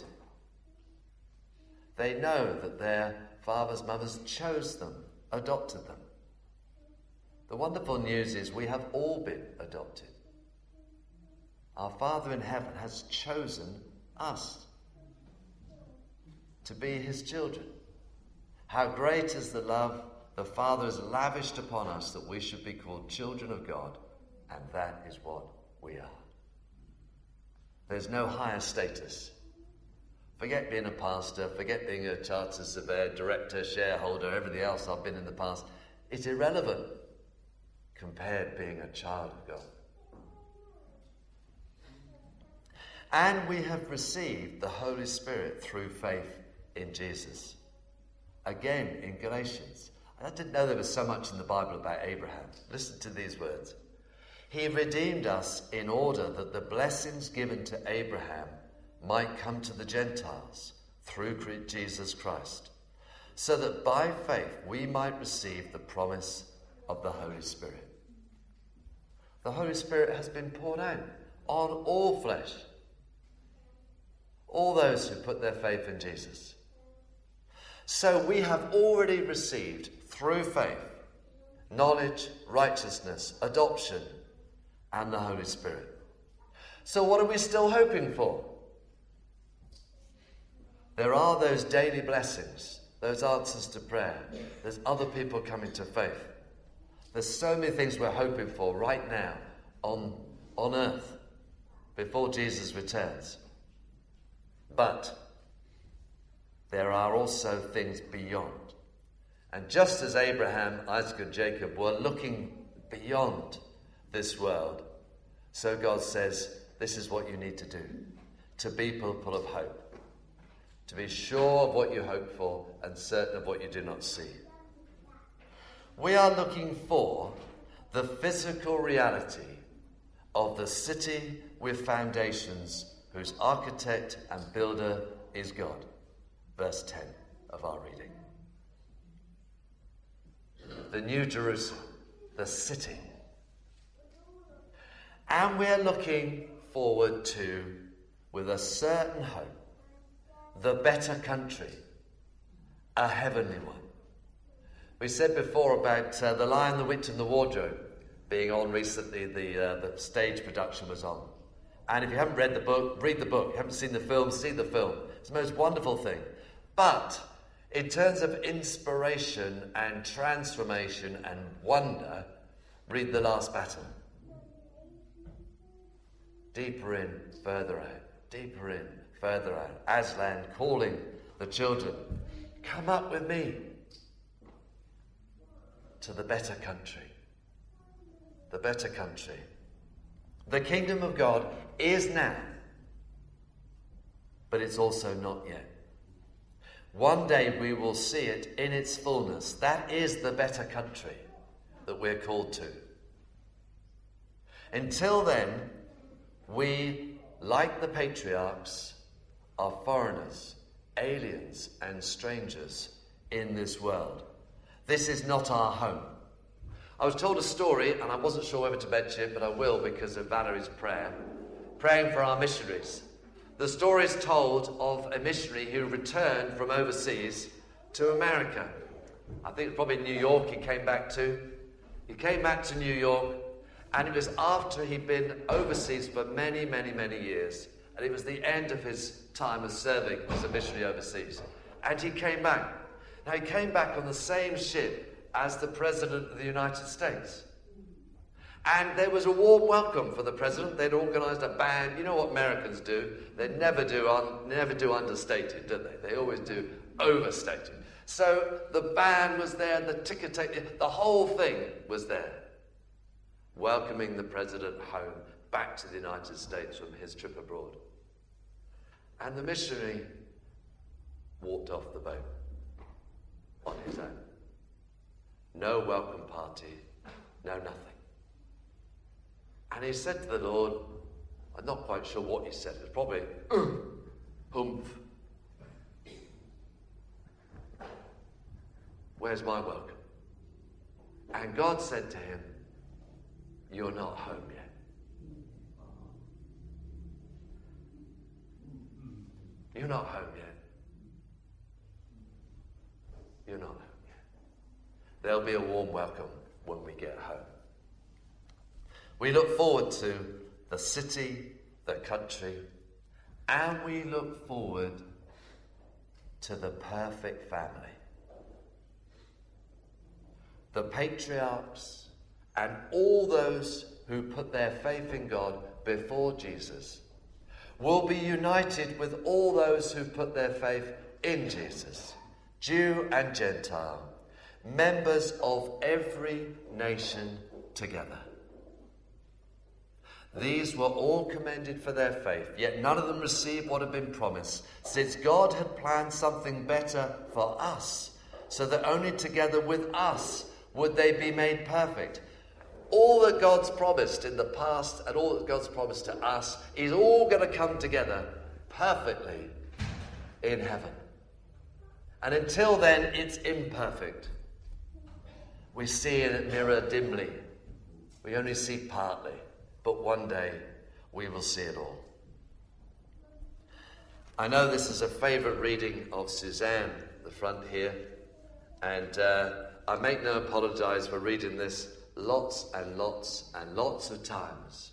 They know that their fathers, mothers chose them, adopted them. The wonderful news is we have all been adopted. Our Father in heaven has chosen us to be his children. How great is the love the Father has lavished upon us that we should be called children of God, and that is what we are. There's no higher status. Forget being a pastor, forget being a chartered surveyor, director, shareholder, everything else I've been in the past. It's irrelevant compared to being a child of God. And we have received the Holy Spirit through faith in Jesus. Again, in Galatians. I didn't know there was so much in the Bible about Abraham. Listen to these words. He redeemed us in order that the blessings given to Abraham might come to the Gentiles through Jesus Christ, so that by faith we might receive the promise of the Holy Spirit. The Holy Spirit has been poured out on all flesh, all those who put their faith in Jesus. So we have already received through faith knowledge, righteousness, adoption, and the Holy Spirit. So what are we still hoping for? There are those daily blessings, those answers to prayer. There's other people coming to faith. There's so many things we're hoping for right now on, on earth before Jesus returns. But there are also things beyond. And just as Abraham, Isaac, and Jacob were looking beyond this world, so God says, this is what you need to do, to be people of hope, to be sure of what you hope for and certain of what you do not see. We are looking for the physical reality of the city with foundations whose architect and builder is God. Verse ten of our reading. the New Jerusalem, the city. And we're looking forward to, with a certain hope, the better country, a heavenly one. We said before about uh, The Lion, the Witch and the Wardrobe being on recently. The, uh, the stage production was on. And if you haven't read the book, read the book. If you haven't seen the film, see the film. It's the most wonderful thing. But in terms of inspiration and transformation and wonder, read The Last Battle. Deeper in, further out. Deeper in, further out. Aslan calling the children, come up with me to the better country. The better country. The kingdom of God is now, but it's also not yet. One day we will see it in its fullness. That is the better country that we're called to. Until then, we, like the patriarchs, are foreigners, aliens, and strangers in this world. This is not our home. I was told a story, and I wasn't sure whether to mention it, but I will because of Valerie's prayer, praying for our missionaries. The story is told of a missionary who returned from overseas to America. I think it's probably New York he came back to. He came back to New York, and it was after he'd been overseas for many, many, many years. And it was the end of his time as serving as a missionary overseas. And he came back. Now, he came back on the same ship as the President of the United States. And there was a warm welcome for the President. They'd organised a band. You know what Americans do? They never do un- never do understated, do they? They always do overstated. So the band was there, the ticket, the whole thing was there, welcoming the President home, back to the United States from his trip abroad. And the missionary walked off the boat on his own. No welcome party, no nothing. And he said to the Lord, I'm not quite sure what he said, it was probably, humph. Where's my welcome? And God said to him, you're not home yet. You're not home yet. You're not home yet. There'll be a warm welcome when we get home. We look forward to the city, the country, and we look forward to the perfect family. The patriarchs and all those who put their faith in God before Jesus will be united with all those who put their faith in Jesus, Jew and Gentile, members of every nation together. These were all commended for their faith, yet none of them received what had been promised, since God had planned something better for us, so that only together with us would they be made perfect. All that God's promised in the past and all that God's promised to us is all going to come together perfectly in heaven. And until then, it's imperfect. We see it mirror dimly. We only see partly. But one day, we will see it all. I know this is a favourite reading of Suzanne, the front here. And uh, I make no apologise for reading this lots and lots and lots of times.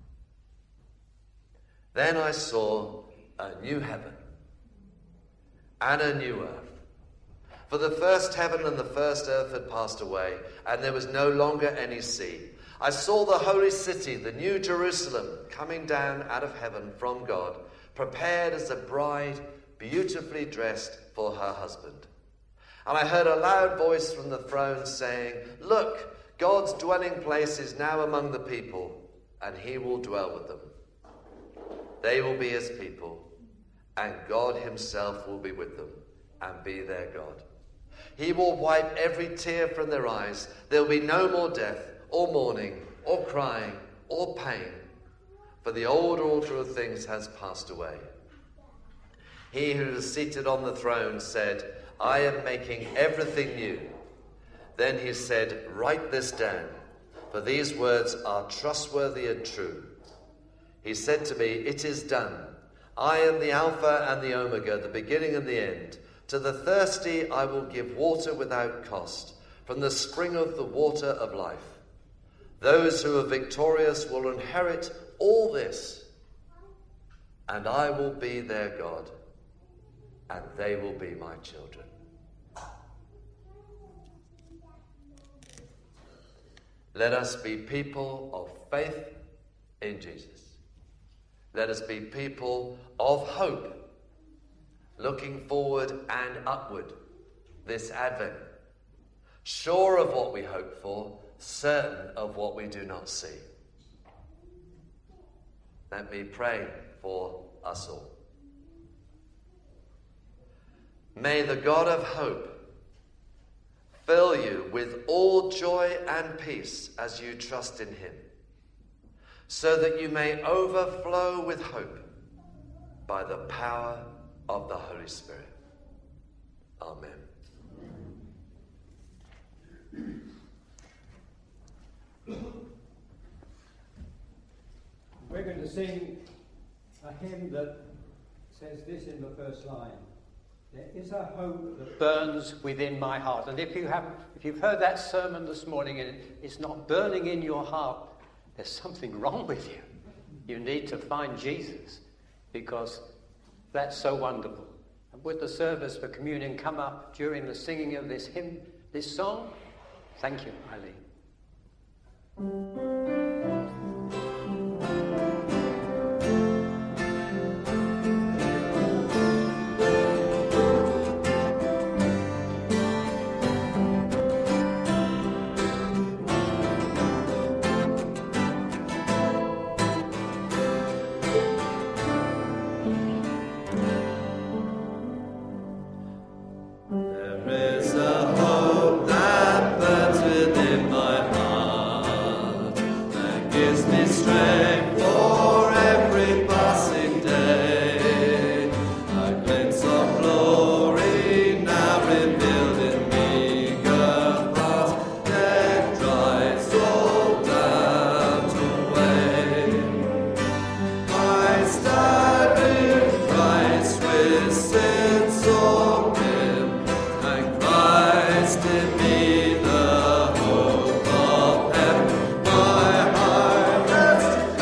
Then I saw a new heaven and a new earth. For the first heaven and the first earth had passed away, and there was no longer any sea. I saw the holy city, the New Jerusalem, coming down out of heaven from God, prepared as a bride, beautifully dressed for her husband. And I heard a loud voice from the throne saying, look, God's dwelling place is now among the people, and he will dwell with them. They will be his people, and God himself will be with them and be their God. He will wipe every tear from their eyes. There will be no more death, or mourning, or crying, or pain, for the old order of things has passed away. He who is seated on the throne said, I am making everything new. Then he said, "Write this down, for these words are trustworthy and true." He said to me, "It is done. I am the Alpha and the Omega, the beginning and the end. To the thirsty I will give water without cost, from the spring of the water of life. Those who are victorious will inherit all this, and I will be their God, and they will be my children." Let us be people of faith in Jesus. Let us be people of hope, looking forward and upward this Advent, sure of what we hope for, certain of what we do not see. Let me pray for us all. May the God of hope fill you with all joy and peace as you trust in him, so that you may overflow with hope by the power of the Holy Spirit. Amen. We're going to sing a hymn that says this in the first line: "There is a hope that burns within my heart." And if you haven't, if you've heard that sermon this morning and it's not burning in your heart, there's something wrong with you. You need to find Jesus, because that's so wonderful. And would the service for communion come up during the singing of this hymn, this song? Thank you, Eileen. My heart rests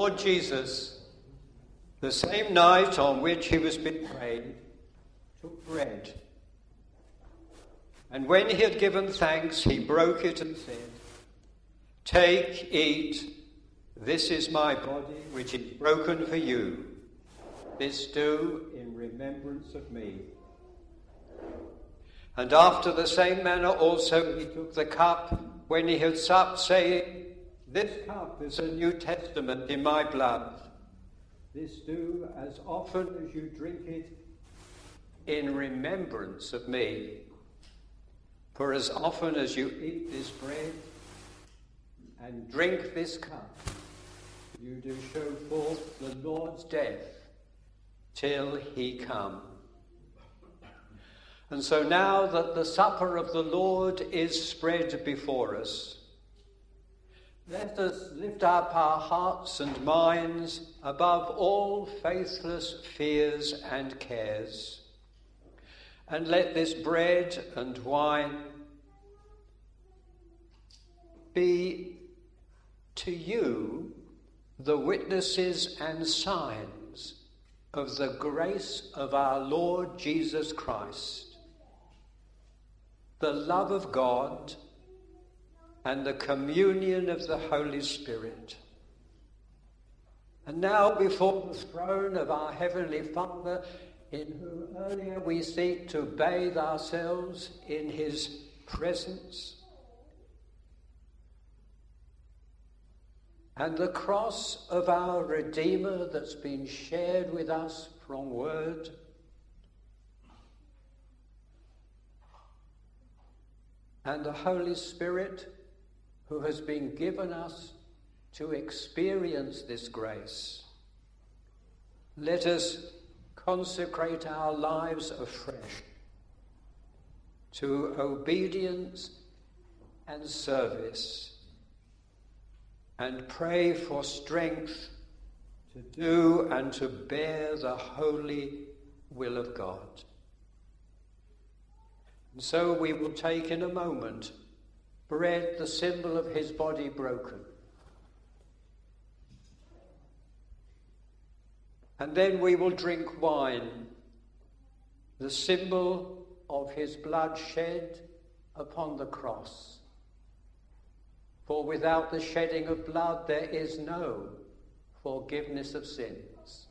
Lord Jesus, the same night on which he was betrayed, took bread. And when he had given thanks, he broke it and said, "Take, eat, this is my body, which is broken for you. This do in remembrance of me." And after the same manner also he took the cup when he had supped, saying, "This cup is a New Testament in my blood. This do as often as you drink it in remembrance of me. For as often as you eat this bread and drink this cup, you do show forth the Lord's death till he come." And so now that the supper of the Lord is spread before us, let us lift up our hearts and minds above all faithless fears and cares, and let this bread and wine be to you the witnesses and signs of the grace of our Lord Jesus Christ, the love of God, and the communion of the Holy Spirit. And now before the throne of our Heavenly Father, in whom earlier we seek to bathe ourselves in his presence, and the cross of our Redeemer that's been shared with us from word, and the Holy Spirit who has been given us to experience this grace, let us consecrate our lives afresh to obedience and service, and pray for strength to do and to bear the holy will of God. And so we will take in a moment bread, the symbol of his body broken. And then we will drink wine, the symbol of his blood shed upon the cross. For without the shedding of blood, there is no forgiveness of sins.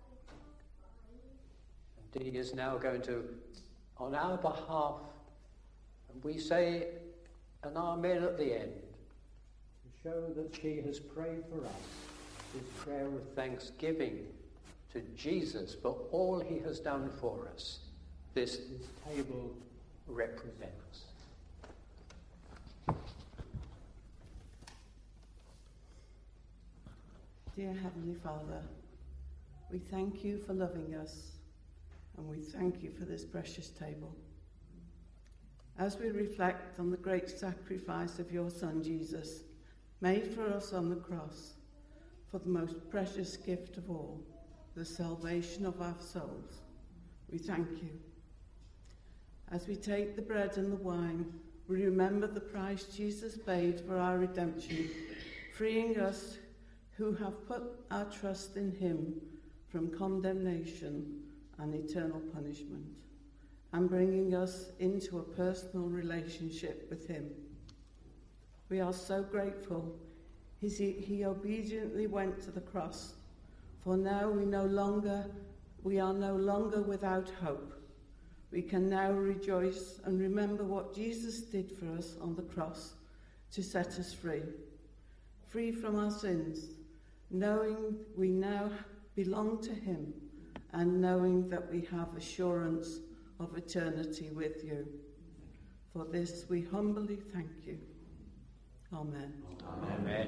And he is now going to, on our behalf, and we say an amen at the end, to show that she has prayed for us, this prayer of thanksgiving to Jesus for all he has done for us. This, this table represents. Dear Heavenly Father, we thank you for loving us, and we thank you for this precious table. As we reflect on the great sacrifice of your Son Jesus, made for us on the cross, for the most precious gift of all, the salvation of our souls, we thank you. As we take the bread and the wine, we remember the price Jesus paid for our redemption, freeing us who have put our trust in him from condemnation and eternal punishment, and bringing us into a personal relationship with him. We are so grateful he, he obediently went to the cross, for now we no longer we are no longer without hope. We can now rejoice and remember what Jesus did for us on the cross to set us free, free from our sins, knowing we now belong to him, and knowing that we have assurance of eternity with you. For this we humbly thank you. Amen. Amen.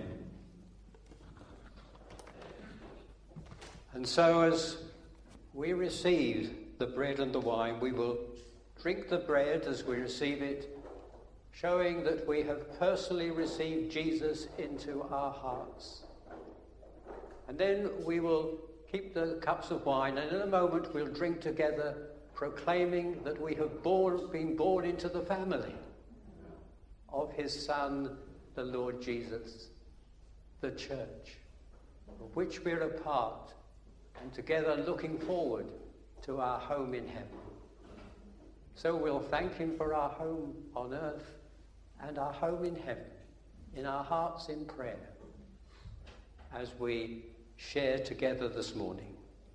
And so as we receive the bread and the wine, we will drink the bread as we receive it, showing that we have personally received Jesus into our hearts. And then we will keep the cups of wine, and in a moment we'll drink together, proclaiming that we have born, been born into the family of his Son, the Lord Jesus, the church. of which we're a part, and together looking forward to our home in heaven. So we'll thank him for our home on earth and our home in heaven, in our hearts in prayer, as we share together this morning.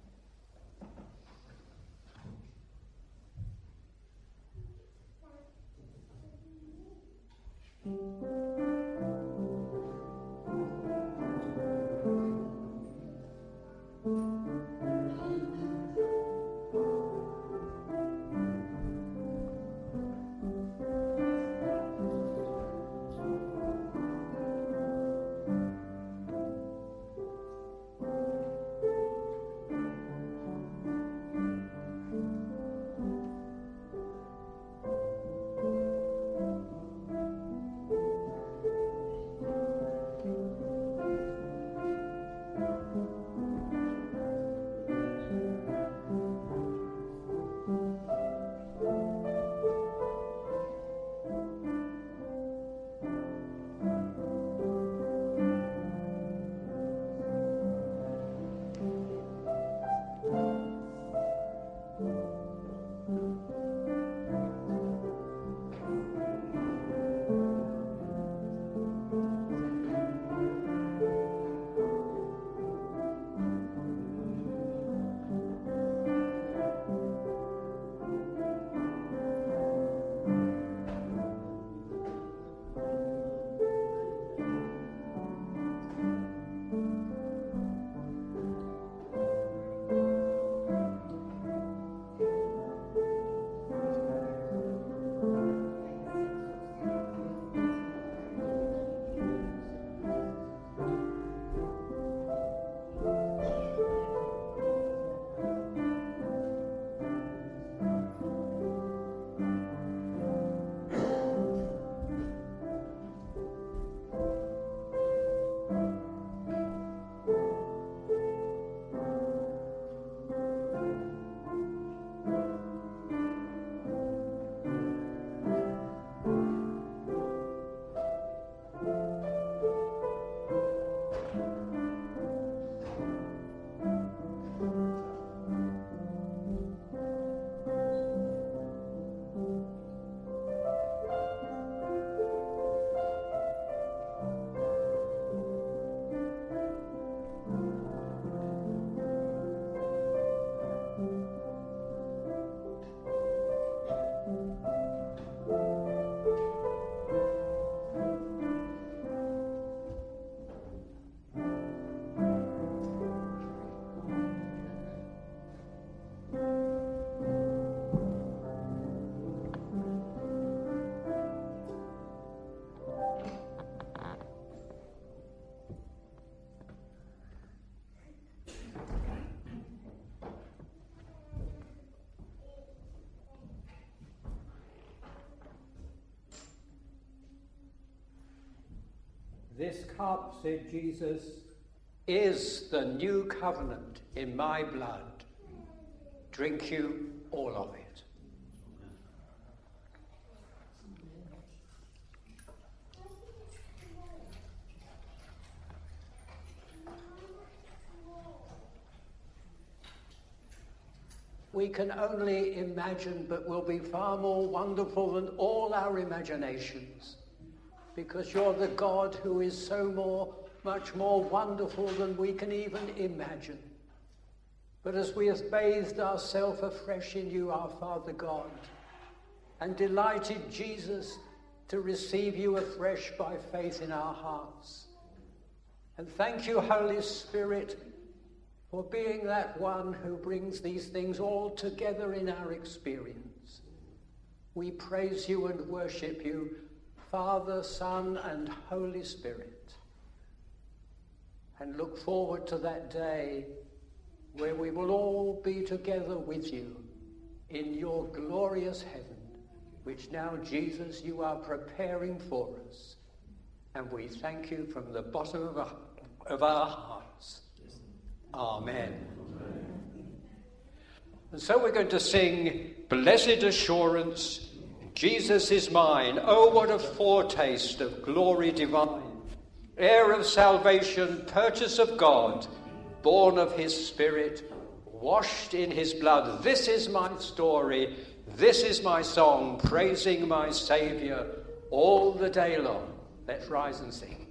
This cup, said Jesus, is the new covenant in my blood. Drink you all of it. We can only imagine, but will be far more wonderful than all our imaginations, because you're the God who is so more, much more wonderful than we can even imagine. But as we have bathed ourselves afresh in you, our Father God, and delighted Jesus to receive you afresh by faith in our hearts, and thank you, Holy Spirit, for being that one who brings these things all together in our experience. We praise you and worship you, Father, Son, and Holy Spirit, and look forward to that day where we will all be together with you in your glorious heaven, which now, Jesus, you are preparing for us. And we thank you from the bottom of our, of our hearts. Amen. Amen. And so we're going to sing Blessed Assurance, Jesus is mine. Oh, what a foretaste of glory divine. heir of salvation, purchase of God, born of his Spirit, washed in his blood. This is my story, this is my song, praising my Saviour all the day long. Let's rise and sing.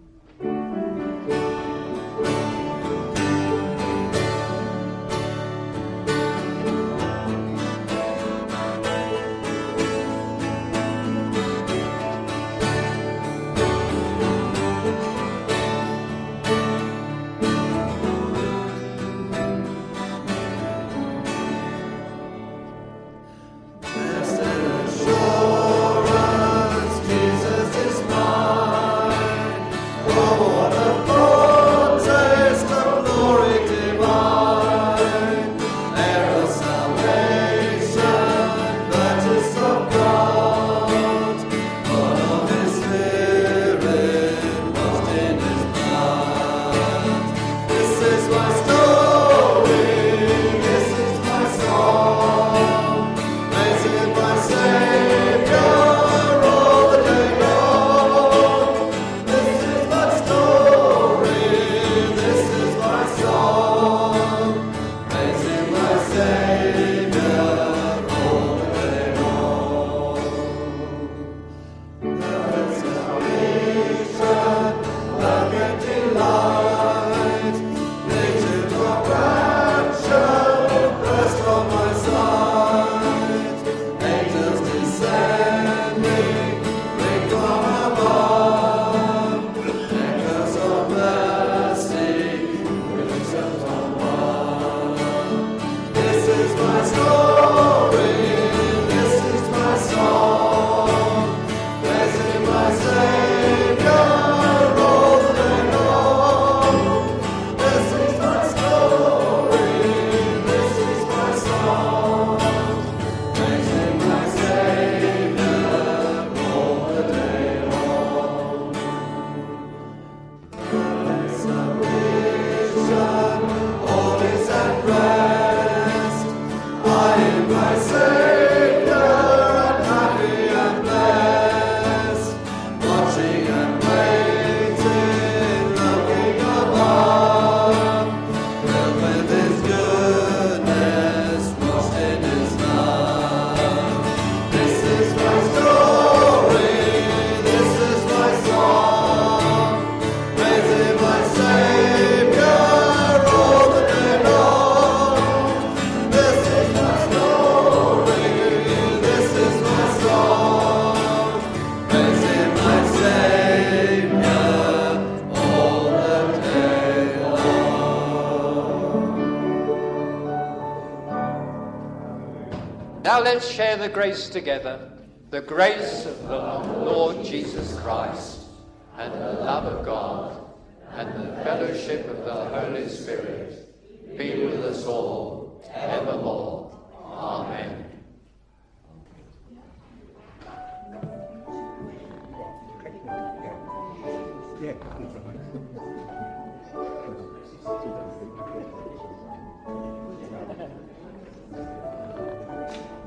Now let's share the grace together. The grace of the Lord Jesus Christ, and the love of God, and the fellowship of the Holy Spirit be with us all evermore. Amen. Yeah.